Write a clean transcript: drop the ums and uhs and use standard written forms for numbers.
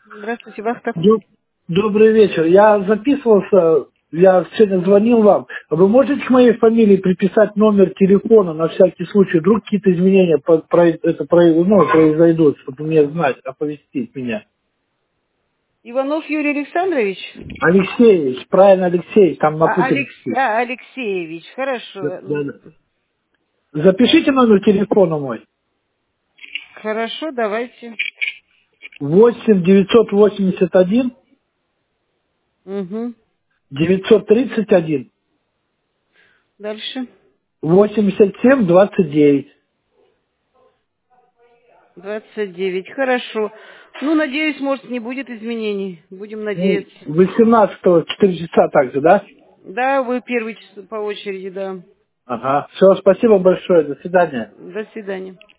Здравствуйте, Вахтов. Доб- Добрый вечер. Я записывался, я сегодня звонил вам. Вы можете к моей фамилии приписать номер телефона на всякий случай? Вдруг какие-то изменения произойдут, чтобы мне знать, оповестить меня. Иванов Юрий Александрович? Алексеевич, правильно, Алексеевич, там на Путинской. Алексеевич, Да, хорошо. да, да. Запишите номер телефона мой. Хорошо, давайте. 8 981 Угу. 931 Дальше. 87 29. 29. Хорошо. Ну, надеюсь, может, не будет изменений. Будем Ну, надеяться. 18 4 часа также, да? Да, вы первый по очереди, да. Ага. Все, спасибо большое. До свидания. До свидания.